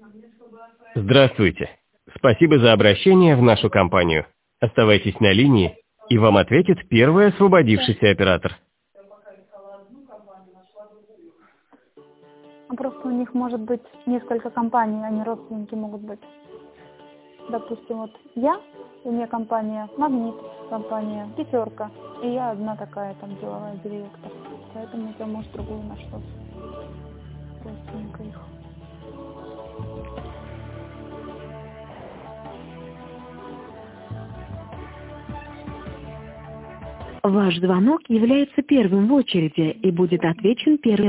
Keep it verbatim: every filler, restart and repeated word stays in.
Здравствуйте. Спасибо за обращение в нашу компанию. Оставайтесь на линии, и вам ответит первый освободившийся оператор. А просто у них может быть несколько компаний, они родственники могут быть. Допустим, вот я, у меня компания «Магнит», компания «Пятерка», и я одна такая там деловая директор. Поэтому я, может, другую нашла родственника их. Ваш звонок является первым в очереди и будет отвечен первым.